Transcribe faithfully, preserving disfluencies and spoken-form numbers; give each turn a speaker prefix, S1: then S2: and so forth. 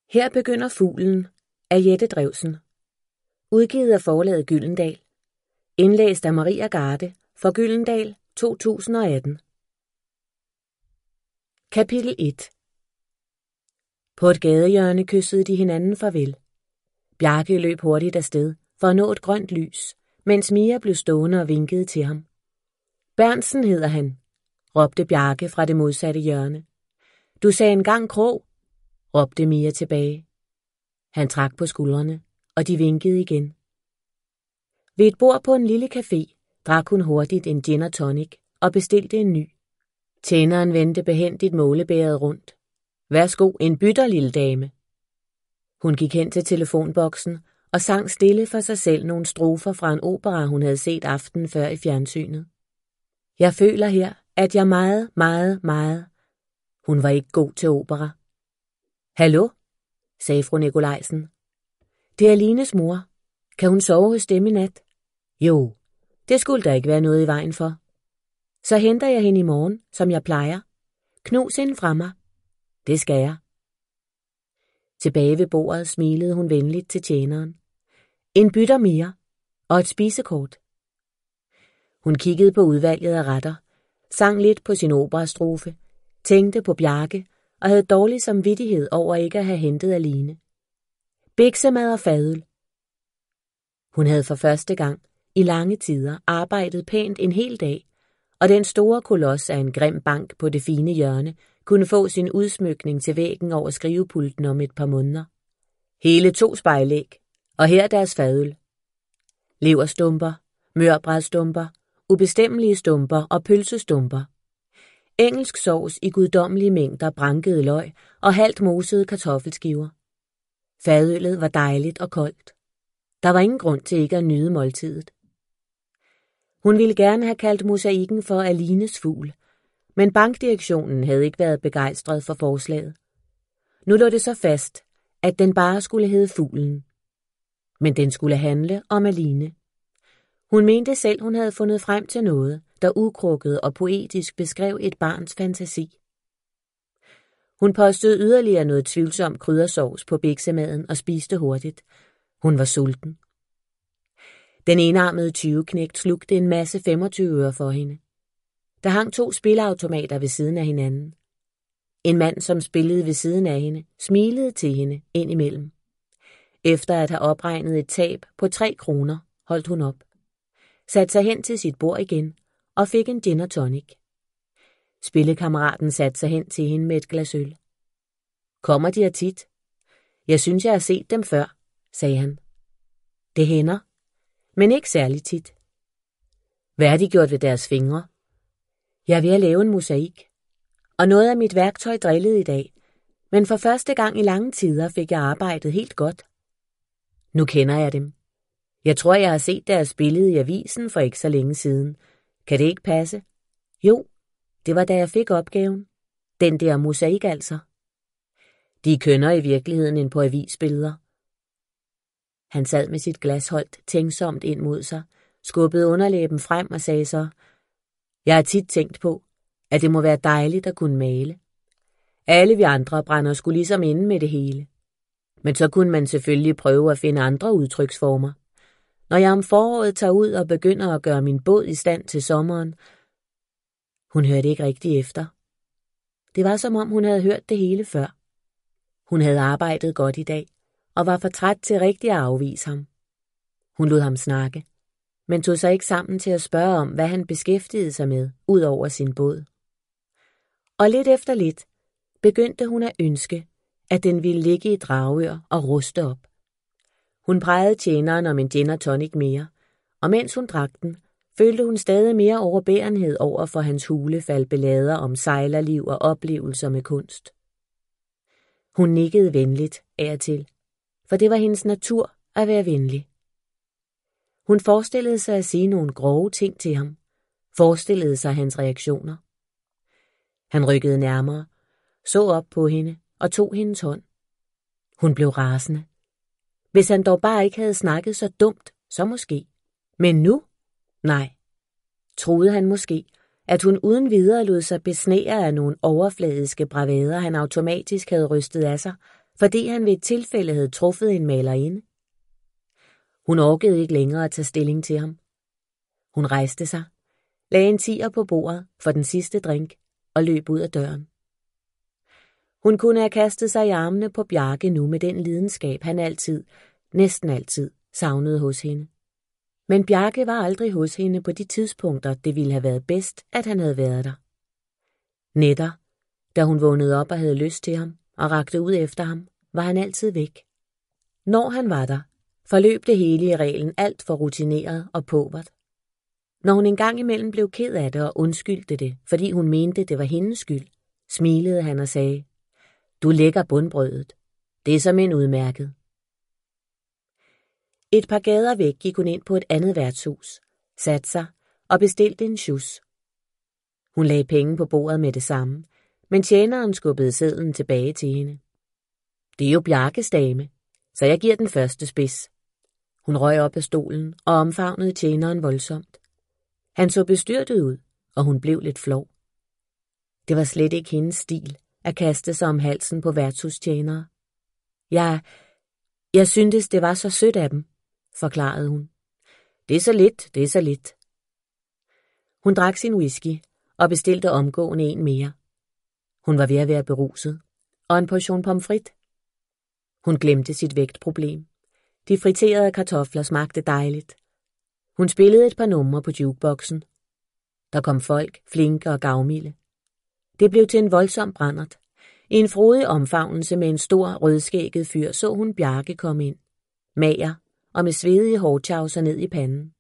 S1: Her begynder fuglen af Jette Drewsen. Udgivet af forlaget Gyldendal. Indlæst af Maria Garde for Gyldendal to tusind og atten. Kapitel et. På et gadehjørne kyssede de hinanden farvel. Bjarke løb hurtigt afsted for at nå et grønt lys, mens Mia blev stående og vinkede til ham. Berntsen hedder han, råbte Bjarke fra det modsatte hjørne. Du sagde engang Krog, råbte Mia tilbage. Han trak på skuldrene, og de vinkede igen. Ved et bord på en lille café drak hun hurtigt en gin og tonic og bestilte en ny. Tjeneren vendte behændigt målebæret rundt. Værsgo, en bytter, lille dame. Hun gik hen til telefonboksen og sang stille for sig selv nogle strofer fra en opera, hun havde set aftenen før i fjernsynet. Jeg føler her, at jeg meget, meget, meget... Hun var ikke god til opera. Hallo, sagde fru Nikolajsen. Det er Lines mor. Kan hun sove hos dem i nat? Jo, det skulle der ikke være noget i vejen for. Så henter jeg hende i morgen, som jeg plejer. Knus hende fra mig. Det skal jeg. Tilbage ved bordet smilede hun venligt til tjeneren. En bytter mere og et spisekort. Hun kiggede på udvalget af retter, sang lidt på sin operastrofe, tænkte på Bjarke og havde dårlig samvittighed over ikke at have hentet Aline. Biksemad og fadøl. Hun havde for første gang i lange tider arbejdet pænt en hel dag, og den store koloss af en grim bank på det fine hjørne kunne få sin udsmykning til væggen over skrivepulten om et par måneder. Hele to spejlæg, og her deres fadøl. Leverstumper, mørbrædstumper, ubestemmelige stumper og pølsestumper. Engelsk sovs i guddommelige mængder brankede løg og halvt mosede kartoffelskiver. Fadøllet var dejligt og koldt. Der var ingen grund til ikke at nyde måltidet. Hun ville gerne have kaldt mosaikken for Alines fugl, men bankdirektionen havde ikke været begejstret for forslaget. Nu lå det så fast, at den bare skulle hedde Fuglen. Men den skulle handle om Aline. Hun mente selv, hun havde fundet frem til noget, der ukrukket og poetisk beskrev et barns fantasi. Hun postede yderligere noget tvivlsom kryddersovs på biksemaden og spiste hurtigt. Hun var sulten. Den enarmede tyveknægt slugte en masse femogtyve øre for hende. Der hang to spilleautomater ved siden af hinanden. En mand, som spillede ved siden af hende, smilede til hende indimellem. Efter at have opregnet et tab på tre kroner, holdt hun op. Satte sig hen til sit bord igen og fik en gin og tonic. Spillekammeraten satte sig hen til hende med et glas øl. Kommer de her tit? Jeg synes, jeg har set dem før, sagde han. Det hænder, men ikke særlig tit. Hvad har de gjort ved deres fingre? Jeg er ved at lave en mosaik, og noget af mit værktøj drillede i dag, men for første gang i lange tider fik jeg arbejdet helt godt. Nu kender jeg dem. Jeg tror, jeg har set deres billede i avisen for ikke så længe siden. Kan det ikke passe? Jo, det var da jeg fik opgaven. Den der mosaik altså. De kønner i virkeligheden end på avisbilleder. Han sad med sit glas holdt tænksomt ind mod sig, skubbede underlæben frem og sagde så, jeg har tit tænkt på, at det må være dejligt at kunne male. Alle vi andre brænder sgu ligesom inde med det hele. Men så kunne man selvfølgelig prøve at finde andre udtryksformer. Når jeg om foråret tager ud og begynder at gøre min båd i stand til sommeren. Hun hørte ikke rigtig efter. Det var som om hun havde hørt det hele før. Hun havde arbejdet godt i dag, og var for træt til rigtig at afvise ham. Hun lod ham snakke, men tog sig ikke sammen til at spørge om, hvad han beskæftigede sig med, ud over sin båd. Og lidt efter lidt begyndte hun at ønske, at den ville ligge i Dragør og ruste op. Hun prægede tjeneren om en gin og tonic mere, og mens hun drak den, følte hun stadig mere overbærenhed over for hans hule falbelader om sejlerliv og oplevelser med kunst. Hun nikkede venligt af og til, for det var hendes natur at være venlig. Hun forestillede sig at sige nogle grove ting til ham, forestillede sig hans reaktioner. Han rykkede nærmere, så op på hende og tog hendes hånd. Hun blev rasende. Hvis han dog bare ikke havde snakket så dumt, så måske. Men nu? Nej. Troede han måske, at hun uden videre lod sig besnære af nogle overfladiske bravader, han automatisk havde rystet af sig, fordi han ved et tilfælde havde truffet en malerinde. Hun orkede ikke længere at tage stilling til ham. Hun rejste sig, lagde en tier på bordet for den sidste drink og løb ud af døren. Hun kunne have kastet sig i armene på Bjarke nu med den lidenskab, han altid, næsten altid, savnede hos hende. Men Bjarke var aldrig hos hende på de tidspunkter, det ville have været bedst, at han havde været der. Nætter, da hun vågnede op og havde lyst til ham og rakte ud efter ham, var han altid væk. Når han var der, forløb det hele i reglen alt for rutineret og påvert. Når hun engang imellem blev ked af det og undskyldte det, fordi hun mente, det var hendes skyld, smilede han og sagde, du lægger bundbrødet. Det er som en udmærket. Et par gader væk gik hun ind på et andet værtshus, satte sig og bestilte en sjus. Hun lagde penge på bordet med det samme, men tjeneren skubbede sedlen tilbage til hende. Det er jo Bjarkes dame, så jeg giver den første spids. Hun røg op af stolen og omfavnede tjeneren voldsomt. Han så bestyrtet ud, og hun blev lidt flov. Det var slet ikke hendes stil at kaste sig om halsen på værtshustjenere. Jeg, jeg syntes, det var så sødt af dem, forklarede hun. Det er så lidt, det er så lidt. Hun drak sin whisky og bestilte omgående en mere. Hun var ved at være beruset, og en portion pomfrit. Hun glemte sit vægtproblem. De friterede kartofler smagte dejligt. Hun spillede et par numre på jukeboxen. Der kom folk, flinke og gavmilde. Det blev til en voldsom brandert. I en frodig omfavnelse med en stor rødskægget fyr så hun Bjarke komme ind. Mager og med svedige hårtjavser ned i panden.